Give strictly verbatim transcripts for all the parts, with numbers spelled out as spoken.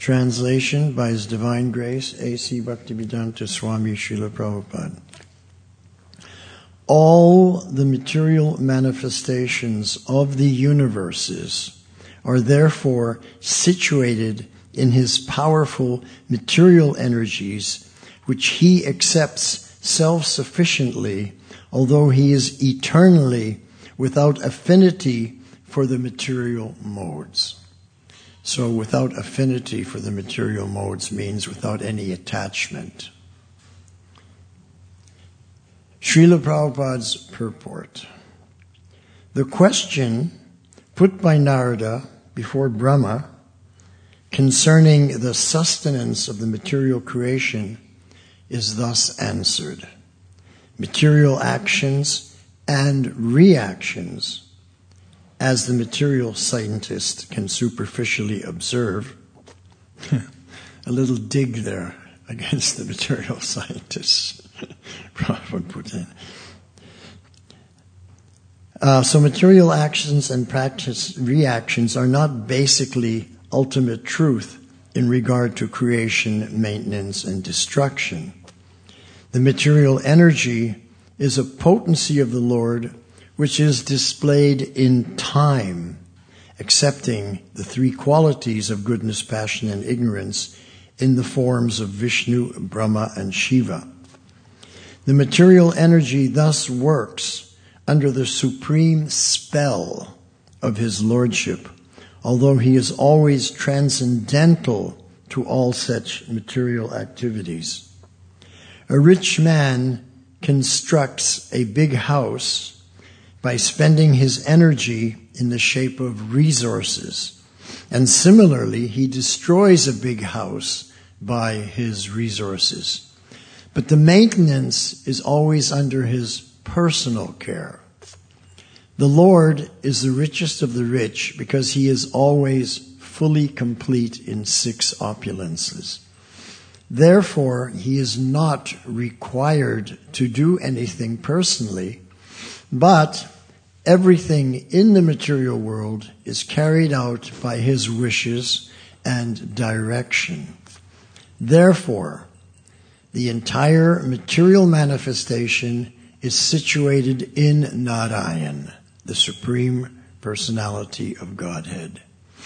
Translation by His Divine Grace, A C Bhaktivedanta Swami Srila Prabhupada. All the material manifestations of the universes are therefore situated in His powerful material energies, which He accepts self-sufficiently, although He is eternally without affinity for the material modes. So without affinity for the material modes means without any attachment. Srila Prabhupada's purport. The question put by Narada before Brahma concerning the sustenance of the material creation is thus answered. Material actions and reactions, as the material scientist can superficially observe, a little dig there against the material scientists. Prabhupada put in. Uh, so material actions and practice reactions are not basically ultimate truth in regard to creation, maintenance, and destruction. The material energy is a potency of the Lord which is displayed in time, accepting the three qualities of goodness, passion, and ignorance in the forms of Vishnu, Brahma, and Shiva. The material energy thus works under the supreme spell of His Lordship, although He is always transcendental to all such material activities. A rich man constructs a big house by spending his energy in the shape of resources. And similarly, he destroys a big house by his resources. But the maintenance is always under his personal care. The Lord is the richest of the rich because He is always fully complete in six opulences. Therefore, He is not required to do anything personally, but everything in the material world is carried out by His wishes and direction. Therefore, the entire material manifestation is situated in Narayan, the Supreme Personality of Godhead.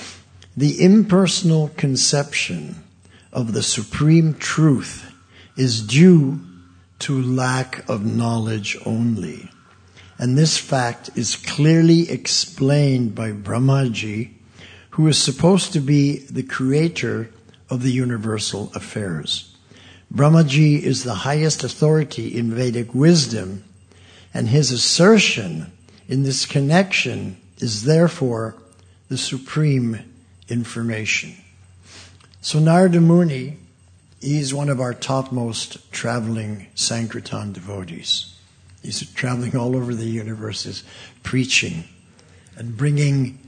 The impersonal conception of the Supreme Truth is due to lack of knowledge only. And this fact is clearly explained by Brahmaji, who is supposed to be the creator of the universal affairs. Brahmaji is the highest authority in Vedic wisdom, and his assertion in this connection is therefore the supreme information. So Narada Muni, he's one of our topmost traveling Sankirtan devotees. He's traveling all over the universes, preaching and bringing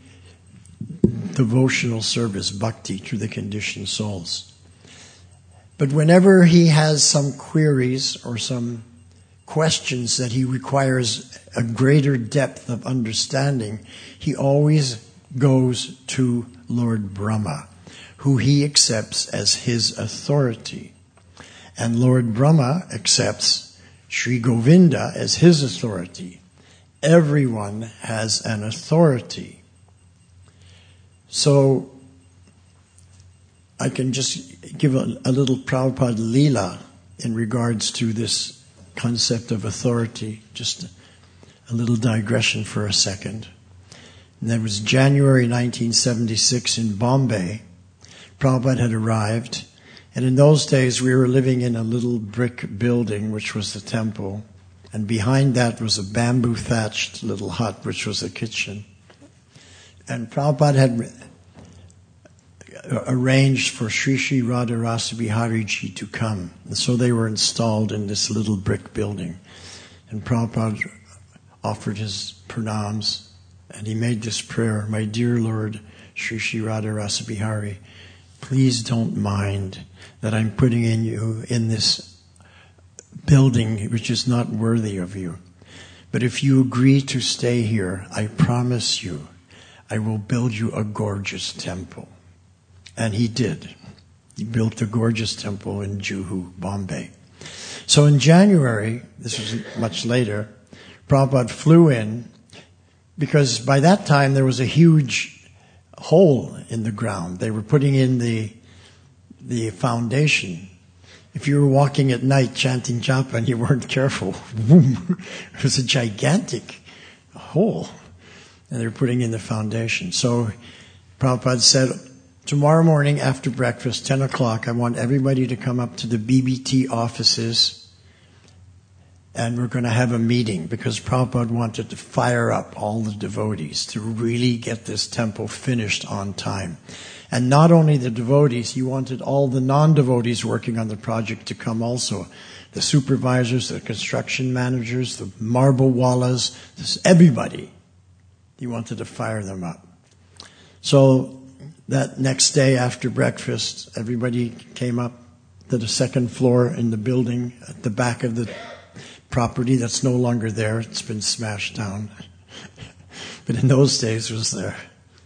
devotional service, bhakti, to the conditioned souls. But whenever he has some queries or some questions that he requires a greater depth of understanding, he always goes to Lord Brahma, who he accepts as his authority. And Lord Brahma accepts Sri Govinda as his authority. Everyone has an authority. So I can just give a, a little Prabhupada Leela in regards to this concept of authority. Just a, a little digression for a second. And that was January nineteen seventy-six in Bombay. Prabhupada had arrived. And in those days, we were living in a little brick building, which was the temple. And behind that was a bamboo-thatched little hut, which was the kitchen. And Prabhupada had arranged for Sri Sri Radharasa Bihari Ji to come. And so they were installed in this little brick building. And Prabhupada offered his pranams, and he made this prayer: "My dear Lord, Sri Sri Radharasa Bihari, please don't mind that I'm putting in you in this building which is not worthy of you. But if you agree to stay here, I promise you, I will build you a gorgeous temple." And he did. He built a gorgeous temple in Juhu, Bombay. So in January, this was much later, Prabhupada flew in because by that time there was a huge hole in the ground. They were putting in the the foundation. If you were walking at night chanting japa and you weren't careful, boom, it was a gigantic hole. And they were putting in the foundation. So Prabhupada said, tomorrow morning after breakfast, ten o'clock, I want everybody to come up to the B B T offices and we're going to have a meeting because Prabhupada wanted to fire up all the devotees to really get this temple finished on time. And not only the devotees, he wanted all the non-devotees working on the project to come also. The supervisors, the construction managers, the marble wallas, everybody. He wanted to fire them up. So that next day after breakfast, everybody came up to the second floor in the building at the back of the property that's no longer there. It's been smashed down. But in those days it was there.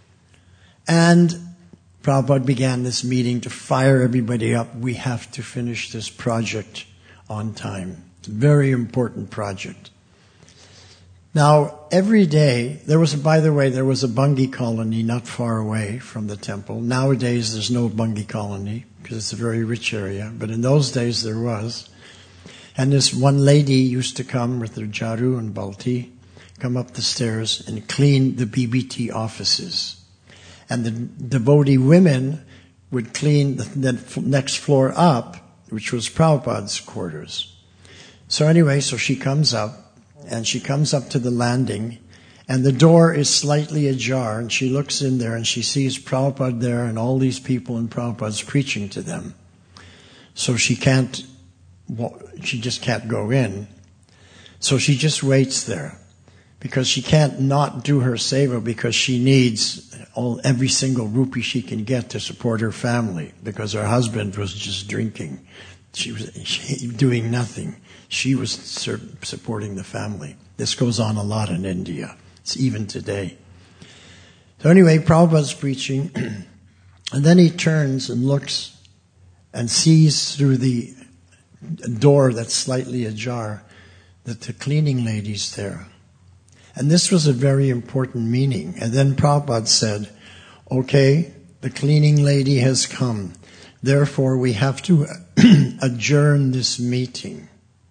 And Prabhupada began this meeting to fire everybody up. We have to finish this project on time. It's a very important project. Now, every day, there was, a, by the way, there was a Bungi colony not far away from the temple. Nowadays, there's no Bungi colony because it's a very rich area. But in those days, there was. And this one lady used to come with her jaru and balti, come up the stairs and clean the B B T offices. And the devotee women would clean the, the next floor up, which was Prabhupada's quarters. So anyway, so she comes up, and she comes up to the landing, and the door is slightly ajar, and she looks in there, and she sees Prabhupada there, and all these people, and Prabhupada's preaching to them. So she can't, she just can't go in. So she just waits there, because she can't not do her seva, because she needs all every single rupee she can get to support her family, because her husband was just drinking. She was she, doing nothing. She was supporting the family. This goes on a lot in India. It's even today. So anyway, Prabhupada's preaching, and then he turns and looks and sees through the door that's slightly ajar that the cleaning lady's there. And this was a very important meaning. And then Prabhupada said, okay, the cleaning lady has come. Therefore, we have to adjourn this meeting.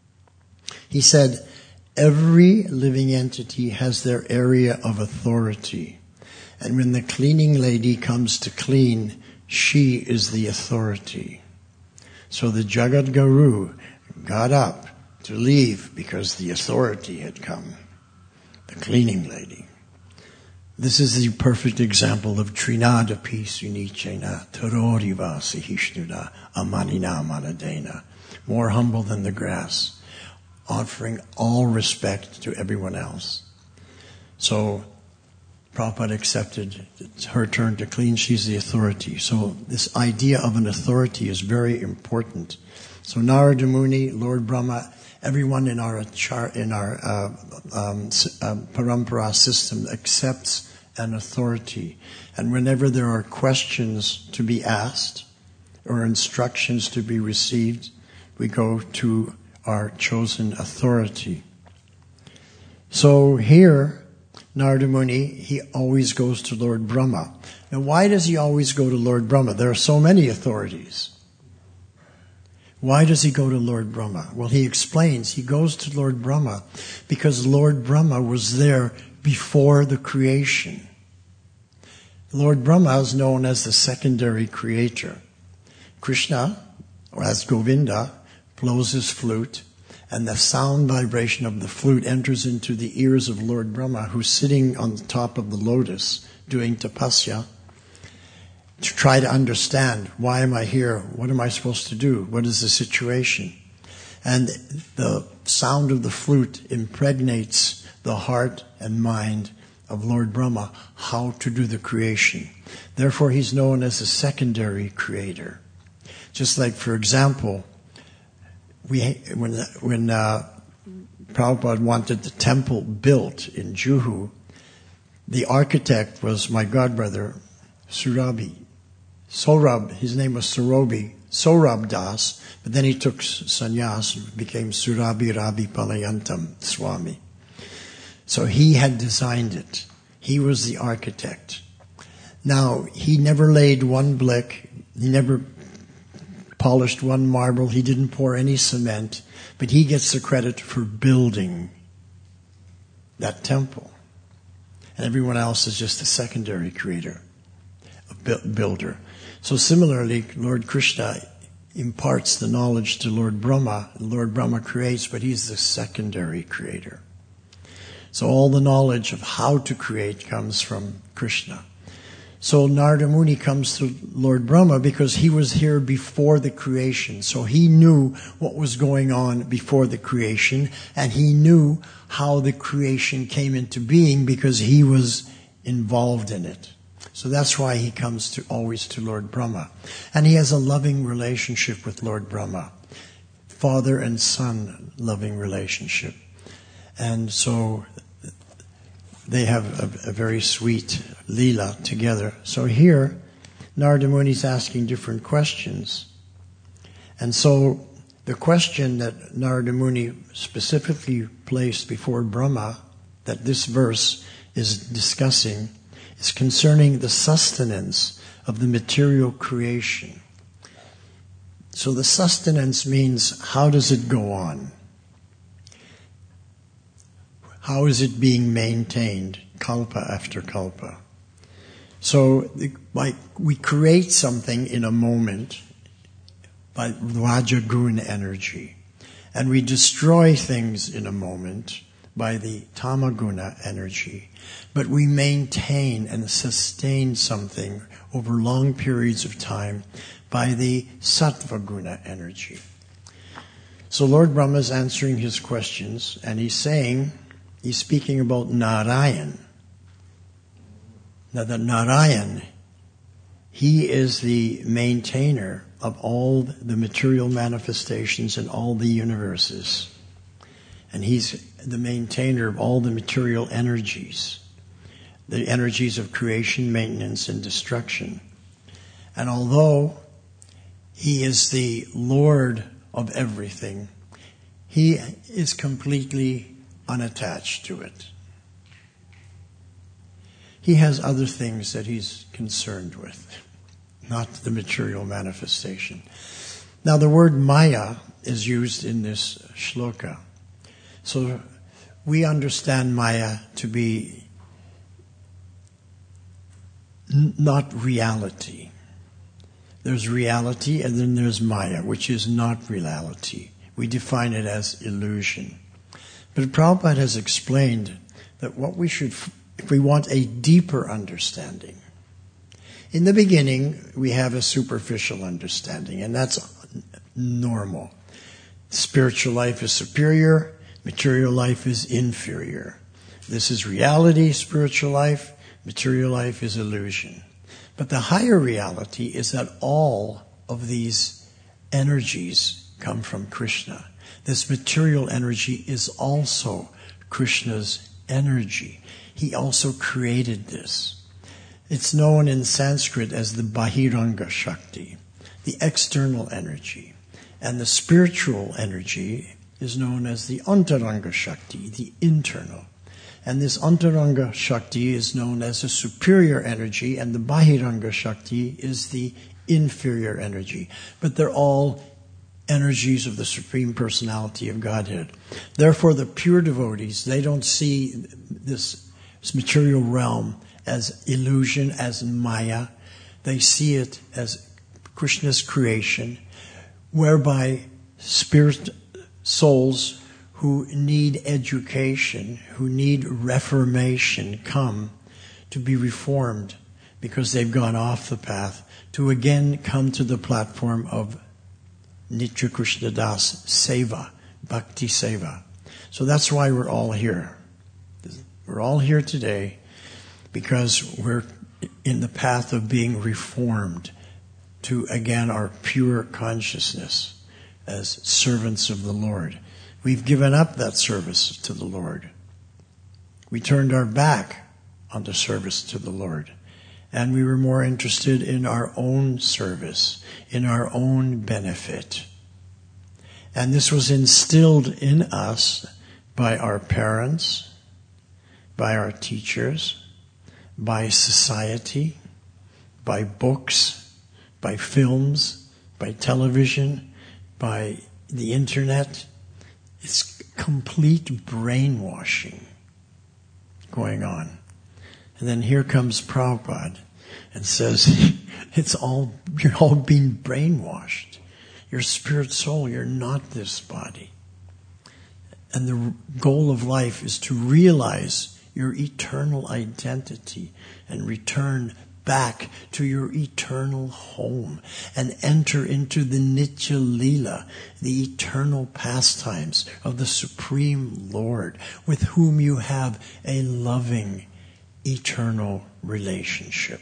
He said, every living entity has their area of authority. And when the cleaning lady comes to clean, she is the authority. So the Jagat Guru got up to leave because the authority had come. The cleaning lady. This is the perfect example of Trinada Pisunichena Taroriva Sihishnuda Amanina Manadena. More humble than the grass, offering all respect to everyone else. So Prabhupada accepted it's her turn to clean, she's the authority. So this idea of an authority is very important. So Narada Muni, Lord Brahma, everyone in our char, in our uh, um, uh, parampara system accepts an authority. And whenever there are questions to be asked or instructions to be received, we go to our chosen authority. So here, Narada Muni, he always goes to Lord Brahma. Now why does he always go to Lord Brahma? There are so many authorities. Why does he go to Lord Brahma? Well, he explains he goes to Lord Brahma because Lord Brahma was there before the creation. Lord Brahma is known as the secondary creator. Krishna, or as Govinda, blows his flute, and the sound vibration of the flute enters into the ears of Lord Brahma, who's sitting on the top of the lotus doing tapasya, to try to understand, why am I here? What am I supposed to do? What is the situation? And the sound of the flute impregnates the heart and mind of Lord Brahma, how to do the creation. Therefore, he's known as a secondary creator. Just like, for example, we when when uh, Prabhupada wanted the temple built in Juhu, the architect was my godbrother, Surabhi. Sorab, his name was Sorobi, Sorab Das, but then he took sannyas and became Surabi Rabi Palayantam Swami. So he had designed it. He was the architect. Now, he never laid one brick, he never polished one marble, he didn't pour any cement, but he gets the credit for building that temple. And everyone else is just a secondary creator, a builder. So similarly, Lord Krishna imparts the knowledge to Lord Brahma. Lord Brahma creates, but he's the secondary creator. So all the knowledge of how to create comes from Krishna. So Narada Muni comes to Lord Brahma because he was here before the creation. So he knew what was going on before the creation, and he knew how the creation came into being because he was involved in it. So that's why he comes to always to Lord Brahma. And he has a loving relationship with Lord Brahma. Father and son loving relationship. And so they have a, a very sweet lila together. So here, Narada Muni is asking different questions. And so the question that Narada Muni specifically placed before Brahma, that this verse is discussing, is concerning the sustenance of the material creation. So the sustenance means, how does it go on? How is it being maintained, kalpa after kalpa? So like we create something in a moment by Rajagun energy, and we destroy things in a moment by the Tamaguna energy, but we maintain and sustain something over long periods of time by the Sattvaguna energy. So Lord Brahma is answering his questions, and he's saying, he's speaking about Narayan. Now, the Narayan, he is the maintainer of all the material manifestations in all the universes. And he's the maintainer of all the material energies, the energies of creation, maintenance, and destruction. And although he is the Lord of everything, he is completely unattached to it. He has other things that he's concerned with, not the material manifestation. Now the word Maya is used in this shloka. So we understand Maya to be n- not reality. There's reality and then there's Maya, which is not reality. We define it as illusion. But Prabhupada has explained that what we should, if we want a deeper understanding, in the beginning we have a superficial understanding, and that's normal. Spiritual life is superior, material life is inferior. This is reality, spiritual life, material life is illusion. But the higher reality is that all of these energies come from Krishna. This material energy is also Krishna's energy. He also created this. It's known in Sanskrit as the Bahiranga Shakti, the external energy. And the spiritual energy is known as the Antaranga Shakti, the internal. And this Antaranga Shakti is known as the superior energy, and the Bahiranga Shakti is the inferior energy. But they're all energies of the Supreme Personality of Godhead. Therefore, the pure devotees, they don't see this material realm as illusion, as Maya. They see it as Krishna's creation, whereby spirit souls who need education, who need reformation, come to be reformed because they've gone off the path, to again come to the platform of Nitya Krishna Das Seva, Bhakti Seva. So that's why we're all here. We're all here today because we're in the path of being reformed to, again, our pure consciousness as servants of the Lord. We've given up that service to the Lord. We turned our back on the service to the Lord. And we were more interested in our own service, in our own benefit. And this was instilled in us by our parents, by our teachers, by society, by books, by films, by television, by the internet. It's complete brainwashing going on. And then here comes Prabhupada and says, it's all, you're all being brainwashed. Your spirit soul, you're not this body. And the goal of life is to realize your eternal identity and return back to your eternal home and enter into the Nitya Leela, the eternal pastimes of the Supreme Lord, with whom you have a loving, eternal relationship.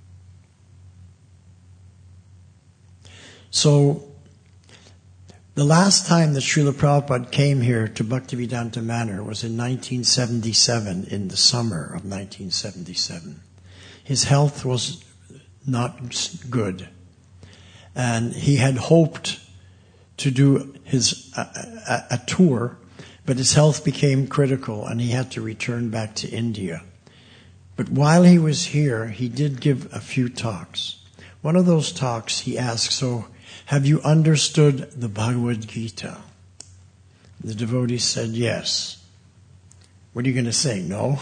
So, the last time that Srila Prabhupada came here to Bhaktivedanta Manor was in nineteen seventy-seven, in the summer of nineteen seventy-seven. His health was not good, and he had hoped to do his a, a, a tour, but his health became critical and he had to return back to India. But while he was here, he did give a few talks. One of those talks he asked, so have you understood the Bhagavad Gita? The devotee said yes. What are you going to say? No?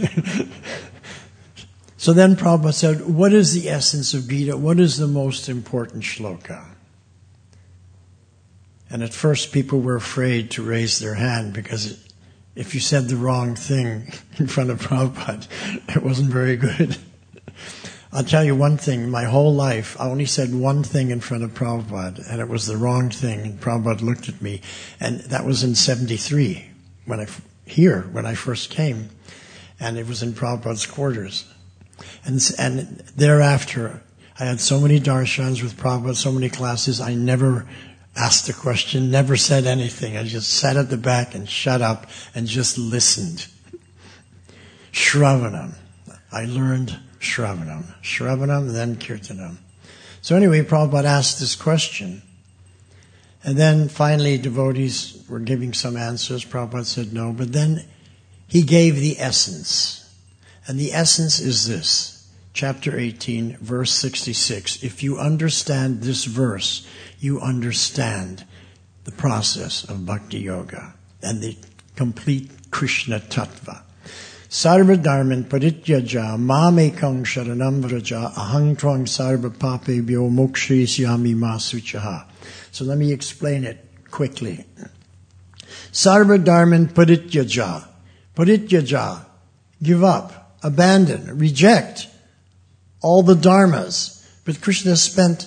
So then Prabhupada said, what is the essence of Gita? What is the most important shloka? And at first people were afraid to raise their hand because if you said the wrong thing in front of Prabhupada, it wasn't very good. I'll tell you one thing, my whole life, I only said one thing in front of Prabhupada, and it was the wrong thing, and Prabhupada looked at me, and that was in seventy-three, when I, here, when I first came, and it was in Prabhupada's quarters. And, and thereafter, I had so many darshans with Prabhupada, so many classes, I never asked a question, never said anything. I just sat at the back and shut up and just listened. Shravanam. I learned Shravanam. Shravanam, then Kirtanam. So anyway, Prabhupada asked this question. And then finally devotees were giving some answers. Prabhupada said no. But then he gave the essence. And the essence is this. Chapter eighteen, verse sixty-six. If you understand this verse, you understand the process of Bhakti Yoga and the complete Krishna Tattva. Sarva dharman parityaja mamekang sharanam vraja ahang tvang sarva papebhyo mokshayisyami ma suchaha. So let me explain it quickly. Sarva dharman parityaja. Parityaja. Give up. Abandon. Reject. All the dharmas. But Krishna spent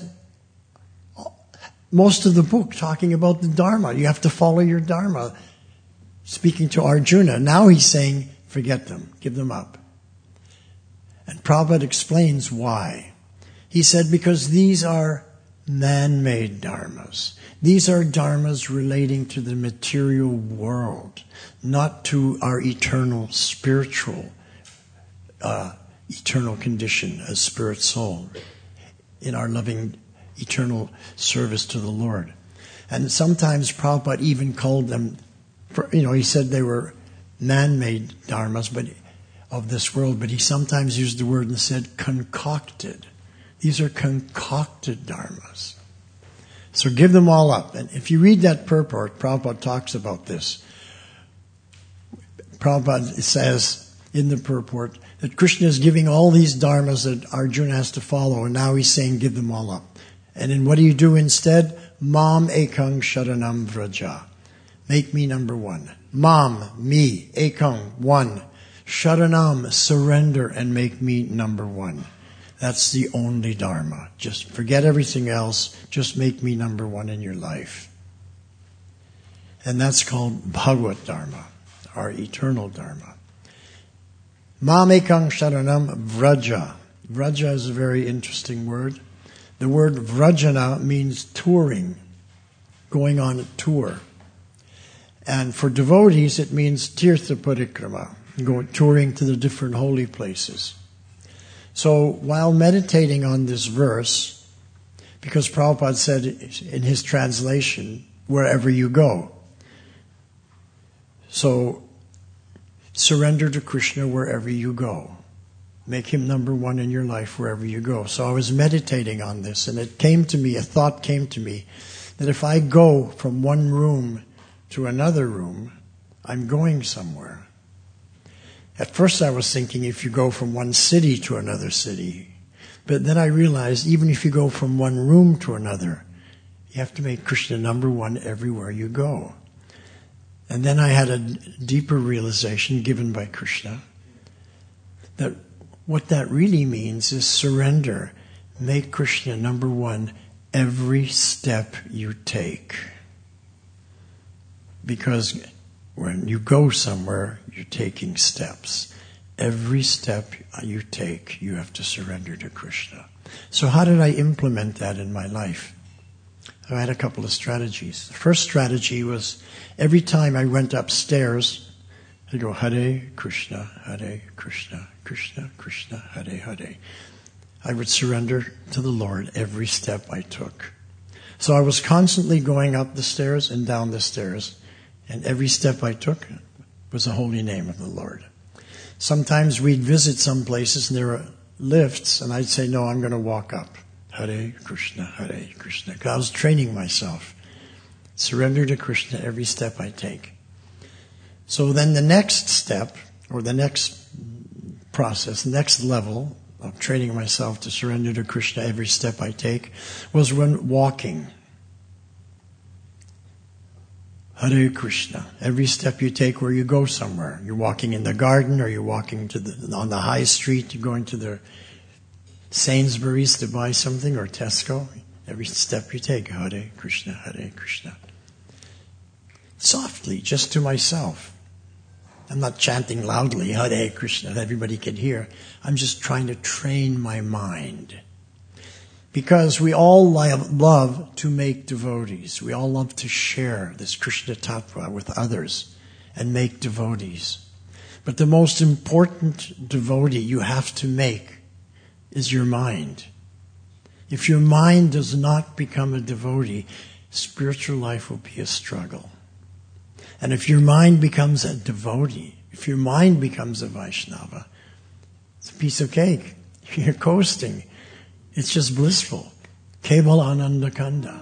most of the book talking about the dharma. You have to follow your dharma. Speaking to Arjuna. Now he's saying, forget them. Give them up. And Prabhupada explains why. He said, because these are man-made dharmas. These are dharmas relating to the material world, not to our eternal spiritual, uh, eternal condition as spirit soul, in our loving eternal service to the Lord. And sometimes Prabhupada even called them, for, you know, he said they were man-made dharmas, but of this world, but he sometimes used the word and said concocted. These are concocted dharmas. So give them all up. And if you read that purport, Prabhupada talks about this. Prabhupada says in the purport that Krishna is giving all these dharmas that Arjuna has to follow, and now he's saying give them all up. And then what do you do instead? Mam ekang sharanam vraja. Make me number one. Mam, me, ekang, one. Sharanam, surrender and make me number one. That's the only dharma. Just forget everything else. Just make me number one in your life. And that's called Bhagavad Dharma, our eternal dharma. Mam ekang sharanam vraja. Vraja is a very interesting word. The word vrajana means touring, going on a tour. And for devotees, it means tirtha parikrama, going touring to the different holy places. So while meditating on this verse, because Prabhupada said in his translation, wherever you go. So surrender to Krishna wherever you go. Make him number one in your life wherever you go. So I was meditating on this, and it came to me, a thought came to me, that if I go from one room to another room, I'm going somewhere. At first I was thinking if you go from one city to another city. But then I realized even if you go from one room to another, you have to make Krishna number one everywhere you go. And then I had a deeper realization given by Krishna that what that really means is surrender. Make Krishna number one every step you take. Because when you go somewhere, you're taking steps. Every step you take, you have to surrender to Krishna. So how did I implement that in my life? I had a couple of strategies. The first strategy was every time I went upstairs, I'd go Hare Krishna, Hare Krishna, Krishna, Krishna, Hare Hare. I would surrender to the Lord every step I took. So I was constantly going up the stairs and down the stairs, and every step I took was the holy name of the Lord. Sometimes we'd visit some places and there were lifts, and I'd say, no, I'm going to walk up. Hare Krishna, Hare Krishna. Because I was training myself. Surrender to Krishna every step I take. So then the next step, or the next process, the next level of training myself to surrender to Krishna every step I take, was when walking. Hare Krishna. Every step you take where you go somewhere. You're walking in the garden, or you're walking to the, on the high street, you're going to the Sainsbury's to buy something, or Tesco. Every step you take, Hare Krishna, Hare Krishna. Softly, just to myself. I'm not chanting loudly, Hare Krishna, that everybody can hear. I'm just trying to train my mind. Because we all love to make devotees. We all love to share this Krishna Tattva with others and make devotees. But the most important devotee you have to make is your mind. If your mind does not become a devotee, spiritual life will be a struggle. And if your mind becomes a devotee, if your mind becomes a Vaishnava, it's a piece of cake. You're coasting. It's just blissful. Keval Ananda Kanda.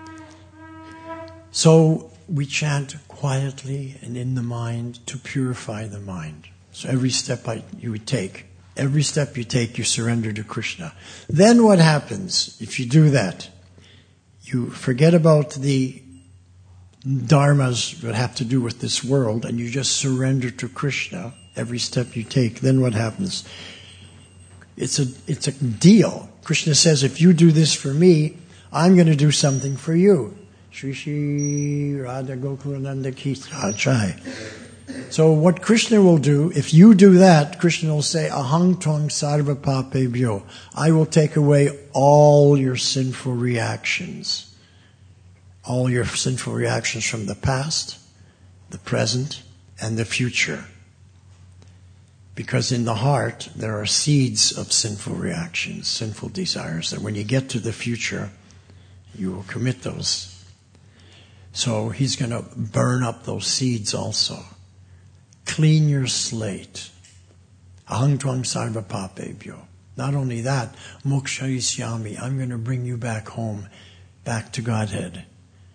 So we chant quietly and in the mind to purify the mind. So every step I, you would take, every step you take, you surrender to Krishna. Then what happens if you do that? You forget about the dharmas that have to do with this world, and you just surrender to Krishna every step you take. Then what happens? It's a it's a deal. Krishna says, if you do this for me, I'm going to do something for you. Shri Shri Radha Gokulananda Ki Jai. So what Krishna will do, if you do that, Krishna will say, Ahang Twang Sarva Papebhyo. I will take away all your sinful reactions. All your sinful reactions from the past, the present, and the future. Because in the heart, there are seeds of sinful reactions, sinful desires, that when you get to the future, you will commit those. So he's going to burn up those seeds also. Clean your slate. Ahang Twang Sarva Papebhyo. Not only that, Moksha Isyami, I'm going to bring you back home, back to Godhead.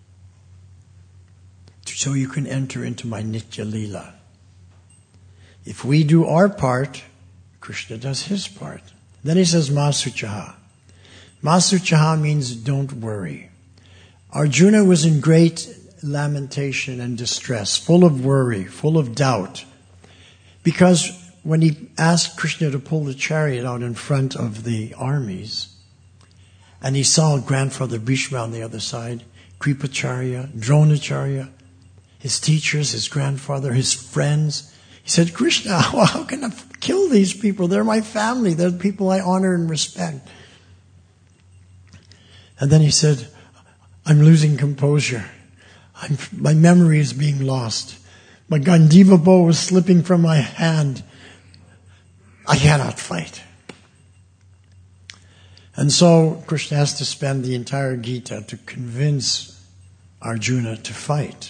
So you can enter into my Nitya Leela. If we do our part, Krishna does his part. Then he says, Masuchaha. Masuchaha means don't worry. Arjuna was in great lamentation and distress, full of worry, full of doubt. Because when he asked Krishna to pull the chariot out in front of the armies, and he saw grandfather Bhishma on the other side, Kripacharya, Dronacharya, his teachers, his grandfather, his friends. He said, Krishna, how can I kill these people? They're my family. They're the people I honor and respect. And then he said, I'm losing composure. I'm, my memory is being lost. My Gandiva bow is slipping from my hand. I cannot fight. And so Krishna has to spend the entire Gita to convince Arjuna to fight.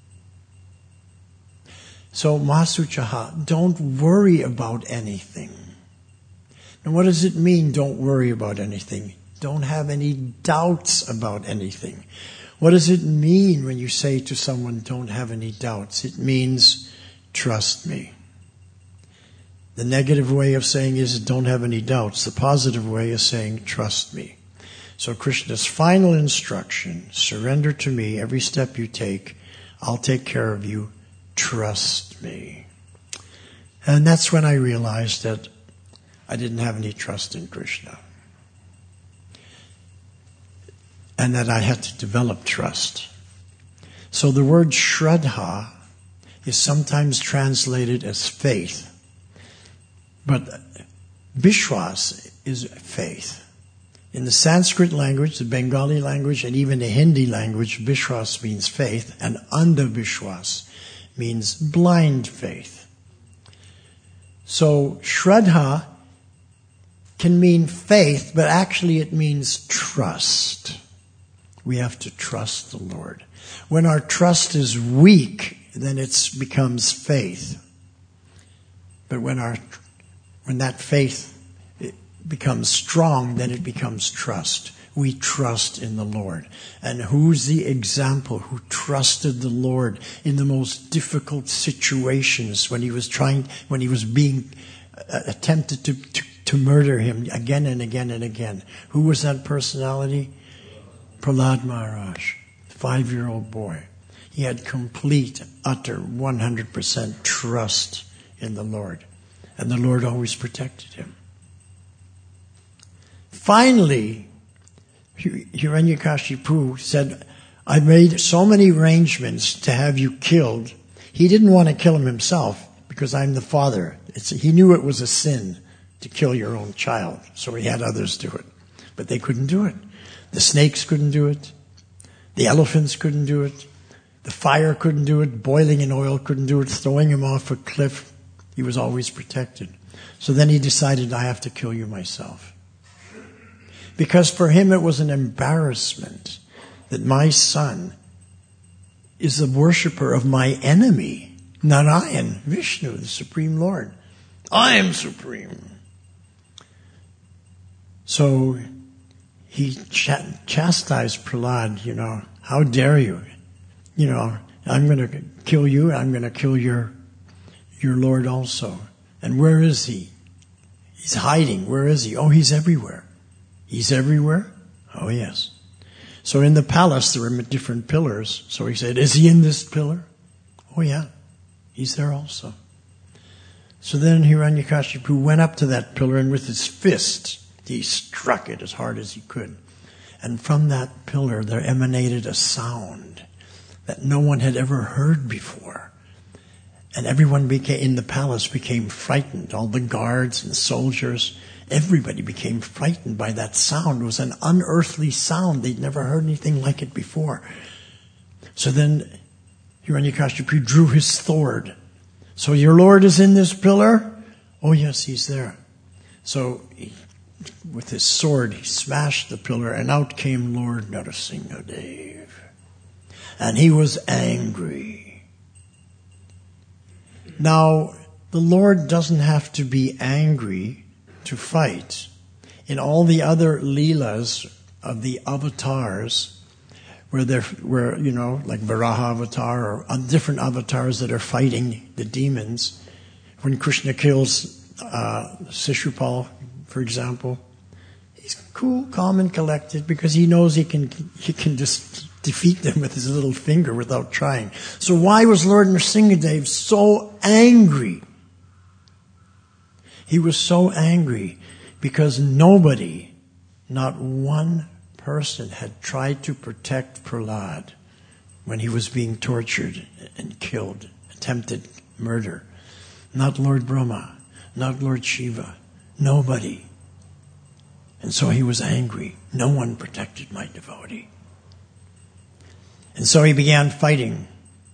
So Mahasuchaha, don't worry about anything. And what does it mean, don't worry about anything? Don't have any doubts about anything. What does it mean when you say to someone, don't have any doubts? It means, trust me. The negative way of saying is, don't have any doubts. The positive way is saying, trust me. So Krishna's final instruction, surrender to me every step you take. I'll take care of you. Trust me. And that's when I realized that I didn't have any trust in Krishna. And that I had to develop trust. So the word Shraddha is sometimes translated as faith. But Vishwas is faith. In the Sanskrit language, the Bengali language, and even the Hindi language, Vishwas means faith, and Andha Vishwas means blind faith. So Shraddha can mean faith, but actually it means trust. We have to trust the Lord. When our trust is weak, then it becomes faith. But when our when that faith becomes strong, then it becomes trust. We trust in the Lord. And who's the example who trusted the Lord in the most difficult situations when he was trying, when he was being uh, attempted to, to, to murder him again and again and again? Who was that personality? Prahlad Maharaj, five-year-old boy. He had complete, utter, one hundred percent trust in the Lord. And the Lord always protected him. Finally, Hiranyakashipu said, I made so many arrangements to have you killed. He didn't want to kill him himself because I'm the father. It's, he knew it was a sin to kill your own child, so he had others do it. But they couldn't do it. The snakes couldn't do it. The elephants couldn't do it. The fire couldn't do it. Boiling in oil couldn't do it. Throwing him off a cliff, he was always protected. So then he decided, I have to kill you myself. Because for him it was an embarrassment that my son is the worshiper of my enemy, Narayan, Vishnu, the Supreme Lord. I am supreme. So he ch- chastised Prahlad, you know, how dare you? You know, I'm going to kill you, I'm going to kill your, your Lord also. And where is he? He's hiding. Where is he? Oh, he's everywhere. He's everywhere? Oh, yes. So in the palace, there were different pillars. So he said, is he in this pillar? Oh, yeah. He's there also. So then Hiranyakashipu went up to that pillar, and with his fist, he struck it as hard as he could. And from that pillar, there emanated a sound that no one had ever heard before. And everyone became, in the palace became frightened. All the guards and soldiers, everybody became frightened by that sound. It was an unearthly sound. They'd never heard anything like it before. So then Hiranyakashipu drew his sword. So your Lord is in this pillar? Oh yes, he's there. So he, with his sword, he smashed the pillar, and out came Lord Narasimhadev. And he was angry. Now, the Lord doesn't have to be angry to fight. In all the other leelas of the avatars, where they're, where, you know, like Varaha avatar or different avatars that are fighting the demons, when Krishna kills uh, Shishupal, for example, he's cool, calm, and collected because he knows he can he can just defeat them with his little finger without trying. So why was Lord Nrsimhadev so angry? He was so angry because nobody, not one person, had tried to protect Prahlad when he was being tortured and killed, attempted murder. Not Lord Brahma, not Lord Shiva, nobody. And so he was angry. No one protected my devotee. And so he began fighting.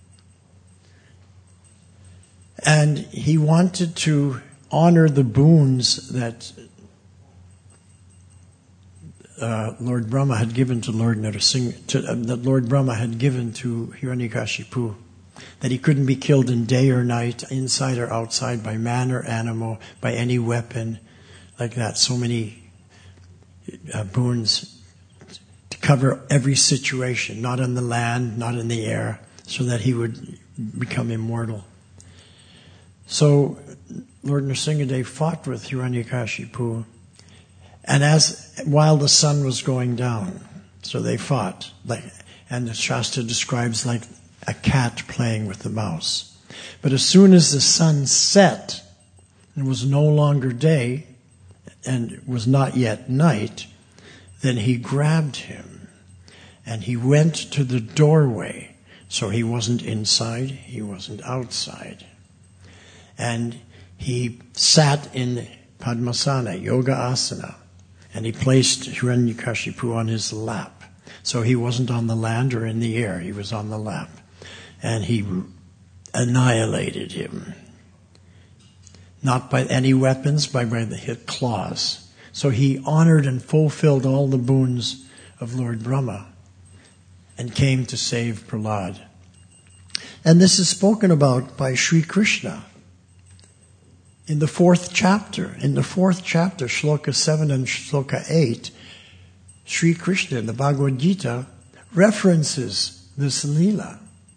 And he wanted to honor the boons that uh, Lord Brahma had given to Lord Narasimha, to, uh, that Lord Brahma had given to Hiranyakashipu, that he couldn't be killed in day or night, inside or outside, by man or animal, by any weapon, like that. So many uh, boons to cover every situation, not on the land, not in the air, so that he would become immortal. So Lord Nrsingadev fought with Hiranyakashipu, and as while the sun was going down, so they fought, like, and the Shastra describes like a cat playing with the mouse. But as soon as the sun set, it was no longer day, and it was not yet night, then he grabbed him, and he went to the doorway. So he wasn't inside, he wasn't outside. And he sat in Padmasana, Yoga Asana, and he placed Hiranyakashipu on his lap. So he wasn't on the land or in the air, he was on the lap. And he annihilated him. Not by any weapons, but by the hit claws. So he honored and fulfilled all the boons of Lord Brahma and came to save Prahlad. And this is spoken about by Sri Krishna in the fourth chapter. In the fourth chapter, Shloka seven and Shloka eight, Sri Krishna in the Bhagavad Gita references this Leela.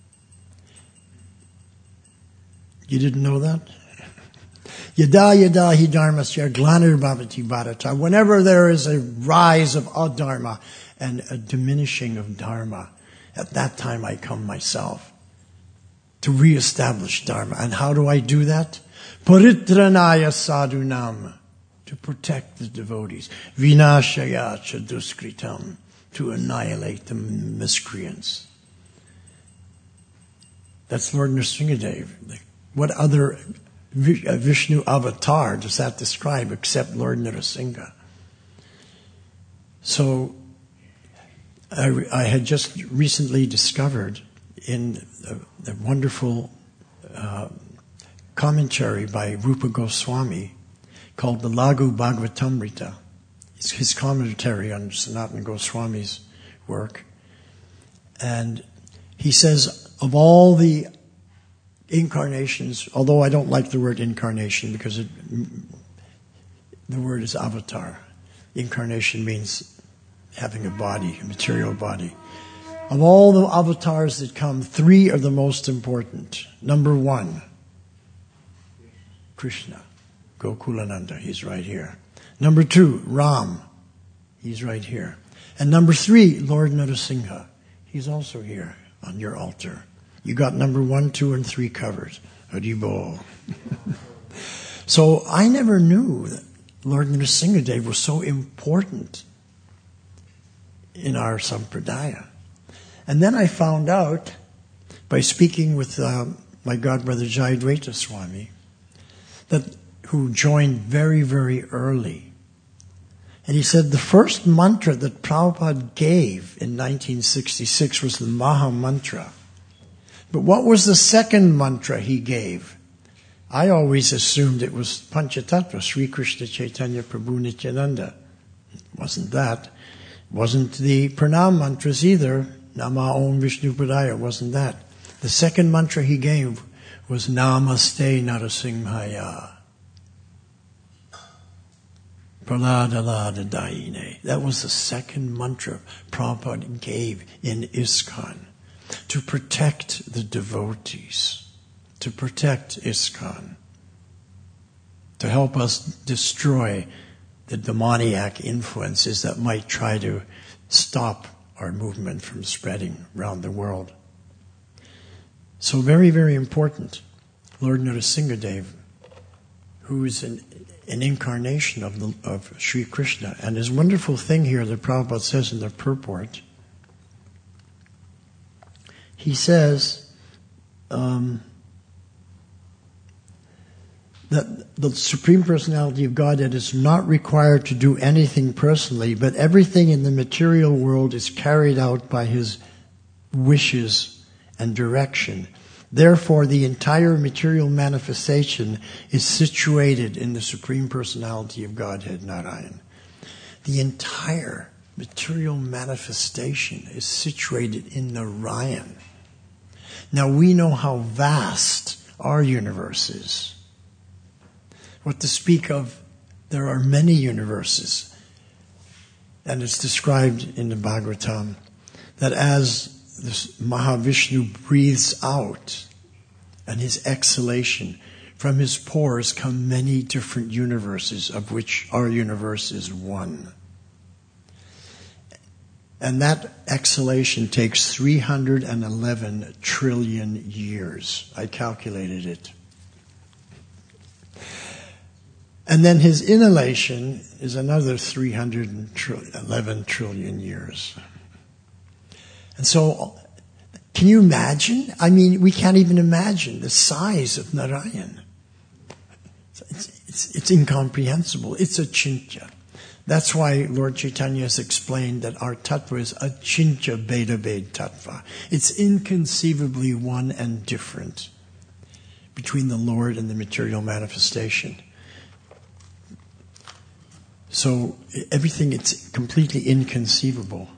You didn't know that? Yada yada hi dharmasya glanir bhavati bharata. Whenever there is a rise of adharma and a diminishing of dharma, at that time I come myself to reestablish dharma. And how do I do that? Paritranaya sadhunam, to protect the devotees. Vinashaya cha duskritam, to annihilate the miscreants. That's Lord Nrsingadev. What other Vishnu avatar does that describe except Lord Nrsimha? So I, I had just recently discovered in a, a wonderful uh, commentary by Rupa Goswami called the Laghu Bhagavatamrita. It's his commentary on Sanatana Goswami's work. And he says, of all the incarnations, although I don't like the word incarnation because it, the word is avatar. Incarnation means having a body, a material body. Of all the avatars that come, three are the most important. Number one, Krishna, Gokulananda, he's right here. Number two, Ram, he's right here. And number three, Lord Narasimha, he's also here on your altar. You got number one, two, and three covered. Haribol. So I never knew that Lord Nrsingadev was so important in our sampradaya. And then I found out by speaking with uh, my godbrother Jayadvaita Swami, that who joined very, very early. And he said the first mantra that Prabhupada gave in nineteen sixty-six was the Maha Mantra. But what was the second mantra he gave? I always assumed it was Panchatattva, Sri Krishna Chaitanya Prabhu Nityananda. It wasn't that. It wasn't the Pranam mantras either. Nama Om Vishnu Padaya, wasn't that. The second mantra he gave was Namaste Narasimhaya. Praladalada Daine. That was the second mantra Prabhupada gave in ISKCON. To protect the devotees, to protect ISKCON, to help us destroy the demoniac influences that might try to stop our movement from spreading around the world. So very, very important. Lord Nrsingadev, who is an, an incarnation of, the, of Sri Krishna. And his wonderful thing here that Prabhupada says in the purport, he says um, that the Supreme Personality of Godhead is not required to do anything personally, but everything in the material world is carried out by his wishes and direction. Therefore, the entire material manifestation is situated in the Supreme Personality of Godhead, Narayan. The entire material manifestation is situated in Narayan. Now we know how vast our universe is. What to speak of, there are many universes. And it's described in the Bhagavatam that as this Mahavishnu breathes out and his exhalation, from his pores come many different universes, of which our universe is one. And that exhalation takes three hundred eleven trillion years. I calculated it. And then his inhalation is another three hundred eleven trillion years. And so, can you imagine? I mean, we can't even imagine the size of Narayan. It's, it's, it's incomprehensible. It's achintya. That's why Lord Chaitanya has explained that our tattva is achintya beda bed tattva. It's inconceivably one and different between the Lord and the material manifestation. So everything, it's completely inconceivable.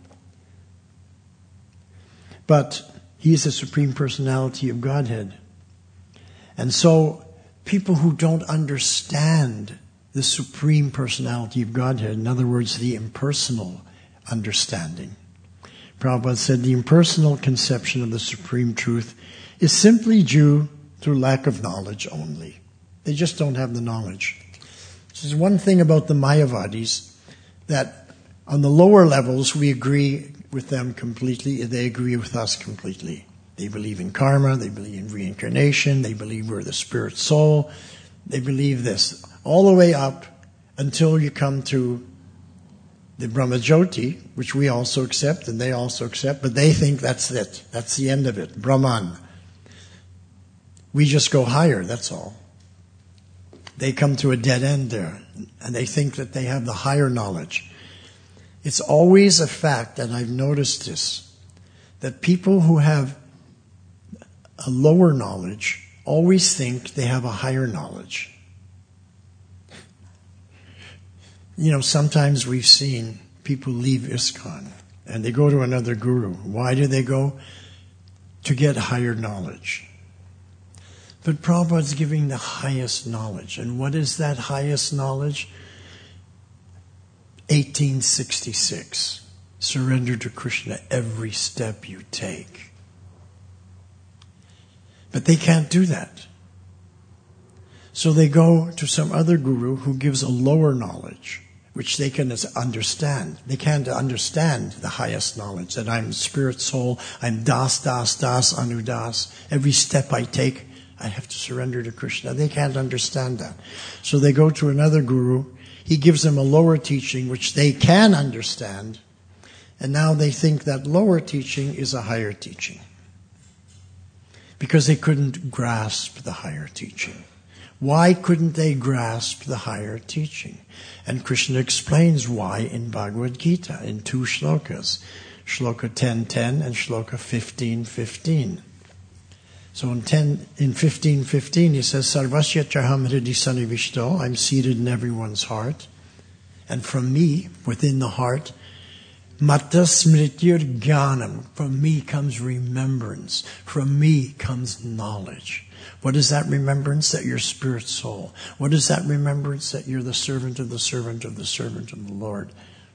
But he is the Supreme Personality of Godhead. And so people who don't understand the Supreme Personality of Godhead, in other words, the impersonal understanding. Prabhupada said the impersonal conception of the Supreme Truth is simply due to lack of knowledge only. They just don't have the knowledge. There's one thing about the Mayavadis, that on the lower levels we agree with them completely, they agree with us completely. They believe in karma, they believe in reincarnation, they believe we're the spirit soul, they believe this. All the way up until you come to the Brahmajyoti, which we also accept and they also accept, but they think that's it. That's the end of it. Brahman. We just go higher, that's all. They come to a dead end there, and they think that they have the higher knowledge. It's always a fact, and I've noticed this, that people who have a lower knowledge always think they have a higher knowledge. You know, sometimes we've seen people leave ISKCON and they go to another guru. Why do they go? To get higher knowledge. But Prabhupada's giving the highest knowledge. And what is that highest knowledge? eighteen sixty-six. Surrender to Krishna every step you take. But they can't do that. So they go to some other guru who gives a lower knowledge, which they can understand. They can't understand the highest knowledge, that I'm spirit soul, I'm das, das, das, anudas. Every step I take, I have to surrender to Krishna. They can't understand that. So they go to another guru. He gives them a lower teaching, which they can understand. And now they think that lower teaching is a higher teaching. Because they couldn't grasp the higher teaching. Why couldn't they grasp the higher teaching? And Krishna explains why in Bhagavad Gita in two shlokas. Shloka ten ten and Shloka fifteen fifteen. So in ten, in fifteen fifteen he says, Sarvasya chaham hridi sanivishto, I'm seated in everyone's heart. And from me, within the heart, Matta smritir jnanam, from me comes remembrance. From me comes knowledge. What is that remembrance? That you're spirit soul. What is that remembrance? That you're the servant of the servant of the servant of the Lord.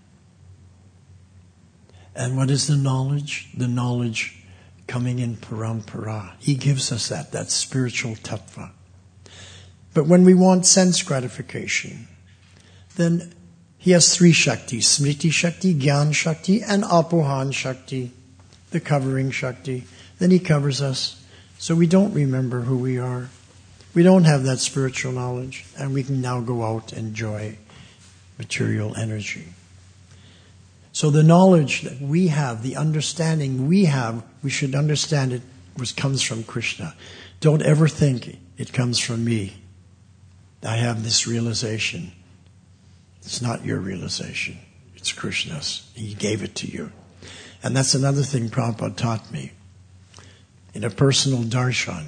And what is the knowledge? The knowledge coming in parampara. He gives us that, that spiritual tattva. But when we want sense gratification, then he has three shaktis, smriti shakti, gyan shakti, and apohan shakti, the covering shakti. Then he covers us, so we don't remember who we are. We don't have that spiritual knowledge, and we can now go out and enjoy material energy. So the knowledge that we have, the understanding we have, we should understand it was comes from Krishna. Don't ever think it comes from me. I have this realization. It's not your realization. It's Krishna's. He gave it to you. And that's another thing Prabhupada taught me. In a personal darshan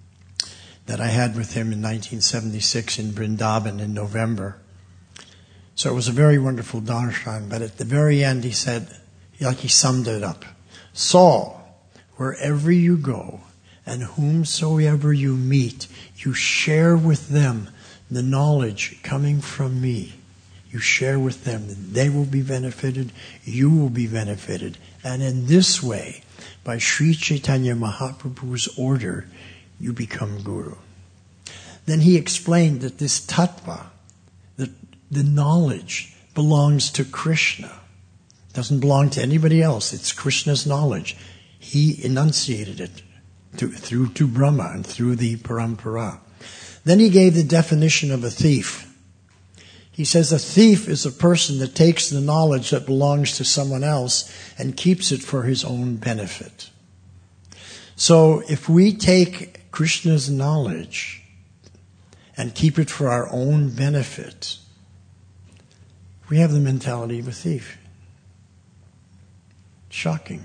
that I had with him in nineteen seventy-six in Vrindavan in November. So it was a very wonderful darshan, but at the very end he said, like he summed it up, Saul, wherever you go and whomsoever you meet, you share with them the knowledge coming from me. You share with them. They will be benefited. You will be benefited. And in this way, by Sri Chaitanya Mahaprabhu's order, you become guru. Then he explained that this tattva, that the knowledge belongs to Krishna. It doesn't belong to anybody else. It's Krishna's knowledge. He enunciated it to, through to Brahma and through the parampara. Then he gave the definition of a thief. He says a thief is a person that takes the knowledge that belongs to someone else and keeps it for his own benefit. So if we take Krishna's knowledge and keep it for our own benefit, we have the mentality of a thief. Shocking.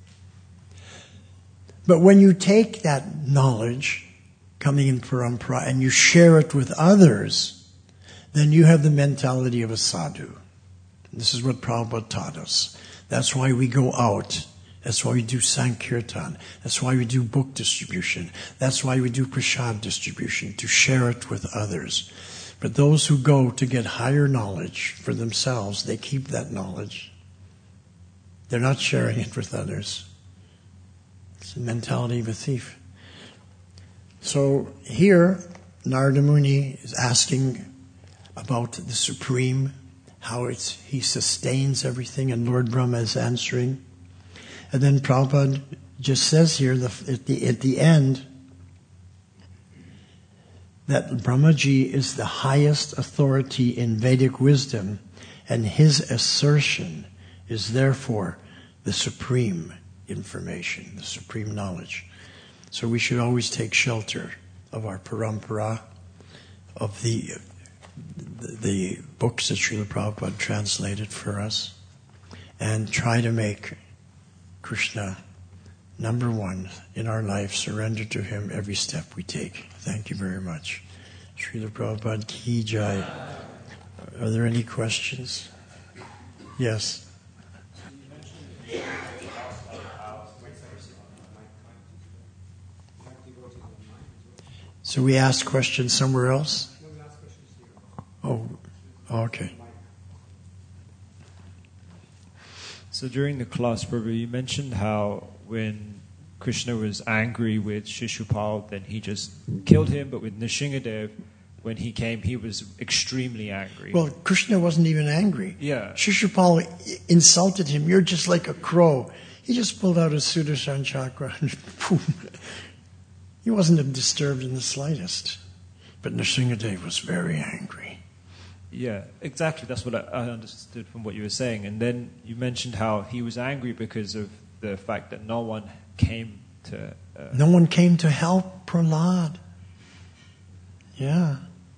But when you take that knowledge coming in parampara and you share it with others, then you have the mentality of a sadhu. This is what Prabhupada taught us. That's why we go out. That's why we do Sankirtan. That's why we do book distribution. That's why we do prasad distribution, to share it with others. But those who go to get higher knowledge for themselves, they keep that knowledge. They're not sharing it with others. It's the mentality of a thief. So here, Narada Muni is asking about the Supreme, how it's, he sustains everything, and Lord Brahma is answering. And then Prabhupada just says here the, at, the, at the end that Brahmaji is the highest authority in Vedic wisdom, and his assertion is therefore the supreme information, the supreme knowledge. So we should always take shelter of our parampara, of the the, the books that Srila Prabhupada translated for us, and try to make Krishna number one in our life, surrender to him every step we take. Thank you very much. Srila Prabhupada ki jai. Are there any questions? Yes. So we ask questions somewhere else? Oh, okay. So during the class, Prabhu, you mentioned how when Krishna was angry with Shishupal, then he just killed him, but with Nrsingadev, when he came, he was extremely angry. Well, Krishna wasn't even angry. Yeah. Shishupal insulted him. You're just like a crow. He just pulled out his Sudarshan chakra and boom. He wasn't disturbed in the slightest. But Nrsingadev was very angry. Yeah, exactly. That's what I, I understood from what you were saying. And then you mentioned how he was angry because of the fact that no one came to... Uh, no one came to help Prahlad. Yeah.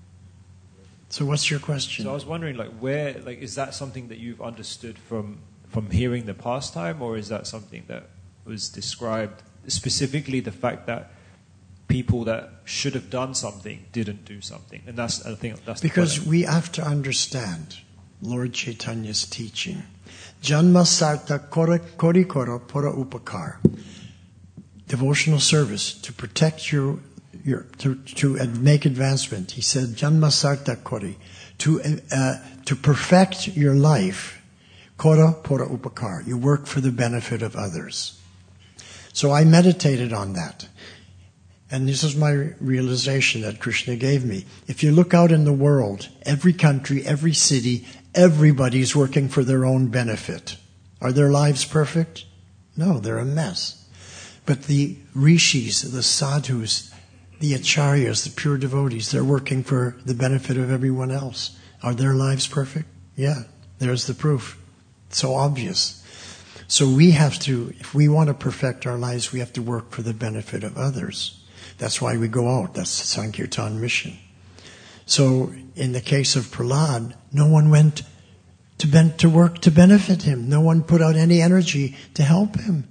So what's your question? So I was wondering, like, where, like, is that something that you've understood from from hearing the pastime, or is that something that was described, specifically the fact that people that should have done something didn't do something? And that's, I think that's because the we have to understand Lord Chaitanya's teaching. Janma sarta kora kori kora pora upakar. Devotional service to protect your your to to make advancement. He said janma sarta kori, to uh, to perfect your life. Kora pora upakar. You work for the benefit of others. So I meditated on that. And this is my realization that Krishna gave me. If you look out in the world, every country, every city, everybody's working for their own benefit. Are their lives perfect? No, they're a mess. But the rishis, the sadhus, the acharyas, the pure devotees, they're working for the benefit of everyone else. Are their lives perfect? Yeah, there's the proof. It's so obvious. So we have to, if we want to perfect our lives, we have to work for the benefit of others. That's why we go out. That's the Sankirtan mission. So in the case of Prahlad, no one went to, ben- to work to benefit him. No one put out any energy to help him.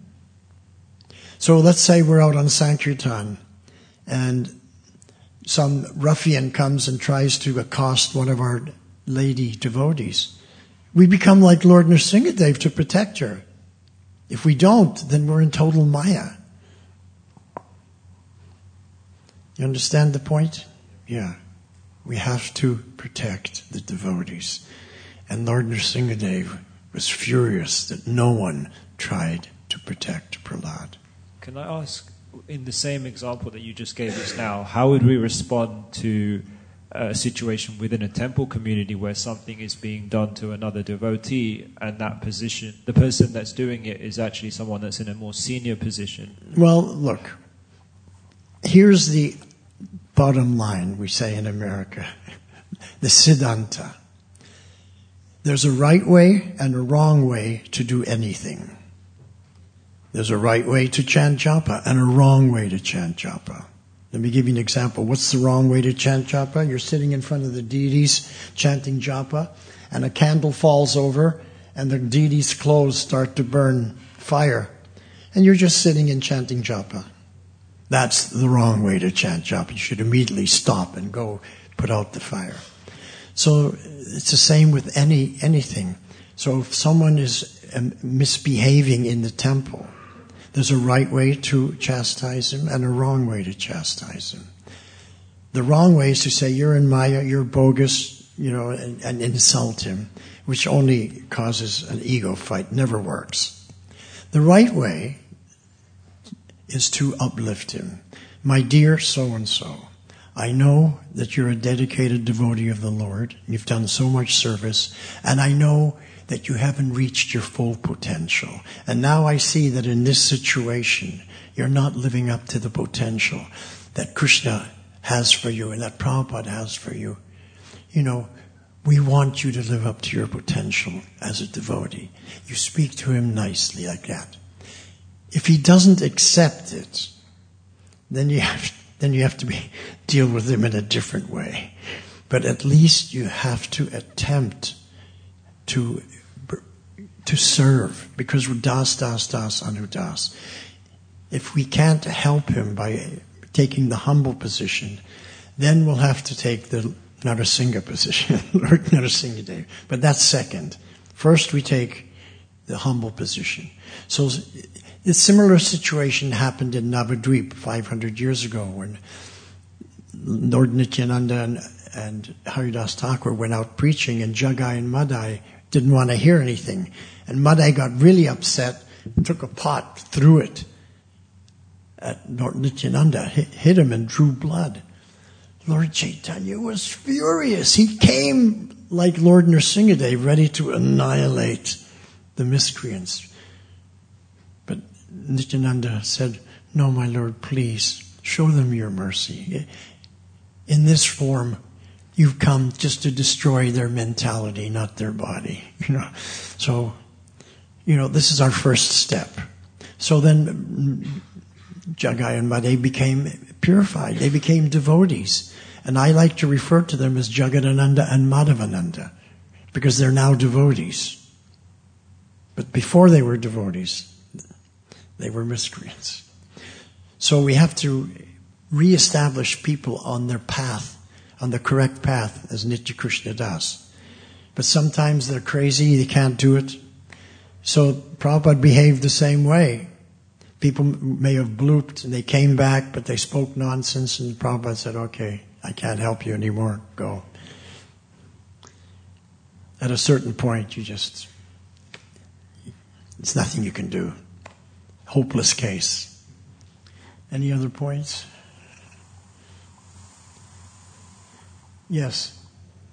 So let's say we're out on Sankirtan and some ruffian comes and tries to accost one of our lady devotees. We become like Lord Nrsingadev to protect her. If we don't, then we're in total Maya. You understand the point? Yeah. We have to protect the devotees. And Lord Nrsingadev was furious that no one tried to protect Prahlad. Can I ask, in the same example that you just gave us now, how would we respond to a situation within a temple community where something is being done to another devotee, and that position, the person that's doing it is actually someone that's in a more senior position? Well, look, here's the bottom line, we say in America, the Siddhanta. There's a right way and a wrong way to do anything. There's a right way to chant japa and a wrong way to chant japa. Let me give you an example. What's the wrong way to chant japa? You're sitting in front of the deities chanting japa, and a candle falls over, and the deities' clothes start to burn fire. And you're just sitting and chanting japa. That's the wrong way to chant japa. You should immediately stop and go put out the fire. So it's the same with any anything. So if someone is um, misbehaving in the temple, there's a right way to chastise him and a wrong way to chastise him. The wrong way is to say, you're in Maya, you're bogus, you know, and, and insult him, which only causes an ego fight, never works. The right way is to uplift him. My dear so-and-so, I know that you're a dedicated devotee of the Lord. You've done so much service, and I know that you haven't reached your full potential. And now I see that in this situation, you're not living up to the potential that Krishna has for you and that Prabhupada has for you. You know, we want you to live up to your potential as a devotee. You speak to him nicely like that. If he doesn't accept it, then you have, then you have to be, deal with him in a different way. But at least you have to attempt to to serve, because we're das, das, das, anudas. If we can't help him by taking the humble position, then we'll have to take the Narasingha position, Lord Nrsingadev. But that's second. First we take the humble position. So a similar situation happened in Navadvip five hundred years ago when Lord Nityananda and, and Haridas Thakur went out preaching, and Jagai and Madai didn't want to hear anything. And Madai got really upset, took a pot, threw it at Lord Nityananda, hit, hit him and drew blood. Lord Chaitanya was furious. He came like Lord Nrsingadev, ready to annihilate the miscreants. But Nityananda said, no, my Lord, please, show them your mercy. In this form, you've come just to destroy their mentality, not their body. You know, so, you know, this is our first step. So then Jagai and Madai became purified. They became devotees. And I like to refer to them as Jagadananda and Madhavananda, because they're now devotees. But before they were devotees, they were miscreants. So we have to reestablish people on their path, on the correct path, as Nitya Krishna Das. But sometimes they're crazy, they can't do it. So Prabhupada behaved the same way. People may have blooped and they came back, but they spoke nonsense, and Prabhupada said, okay, I can't help you anymore, go. At a certain point, you just, it's nothing you can do. Hopeless case. Any other points? Yes.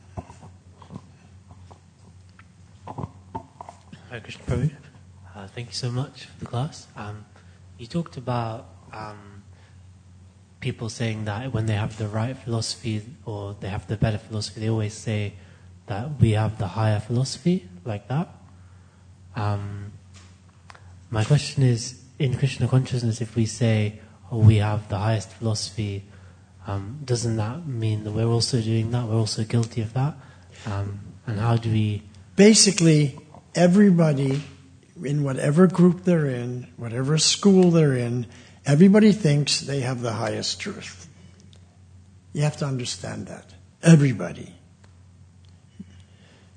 Hare Krishna Prabhu. Uh, thank you so much for the class. Um, you talked about um, people saying that when they have the right philosophy or they have the better philosophy, they always say that we have the higher philosophy, like that. Um, my question is, in Krishna consciousness, if we say, oh, we have the highest philosophy, um, doesn't that mean that we're also doing that? We're also guilty of that? Um, and how do we... Basically, everybody, in whatever group they're in, whatever school they're in, everybody thinks they have the highest truth. You have to understand that. Everybody.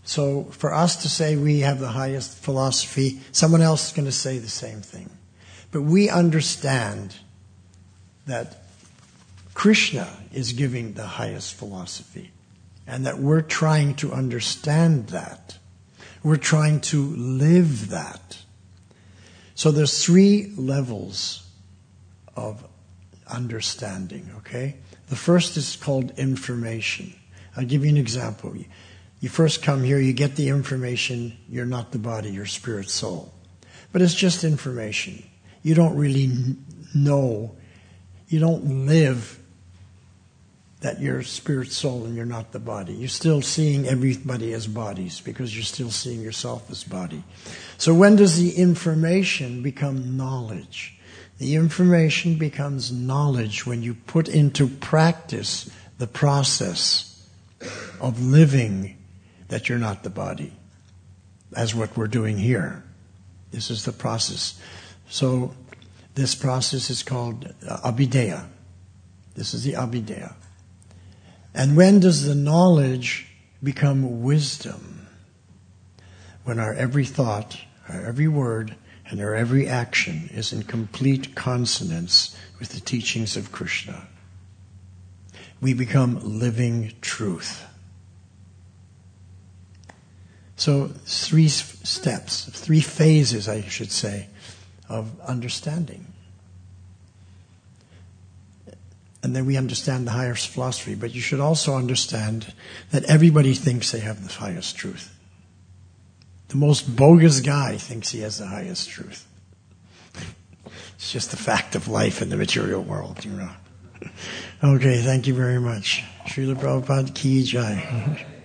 So for us to say we have the highest philosophy, someone else is going to say the same thing. But we understand that Krishna is giving the highest philosophy, and that we're trying to understand that. We're trying to live that. So there's three levels of understanding, okay? The first is called information. I'll give you an example. You first come here, you get the information, you're not the body, you're spirit soul. But it's just information. You don't really know, you don't live that you're spirit soul and you're not the body. You're still seeing everybody as bodies because you're still seeing yourself as body. So when does the information become knowledge? The information becomes knowledge when you put into practice the process of living that you're not the body. That's what we're doing here. This is the process. So this process is called uh, Abhideya. This is the Abhideya. And when does the knowledge become wisdom? When our every thought, our every word, and our every action is in complete consonance with the teachings of Krishna. We become living truth. So three steps, three phases, I should say, of understanding. And then we understand the highest philosophy. But you should also understand that everybody thinks they have the highest truth. The most bogus guy thinks he has the highest truth. It's just the fact of life in the material world, you know. Okay, thank you very much. Srila Prabhupada Ki Jai.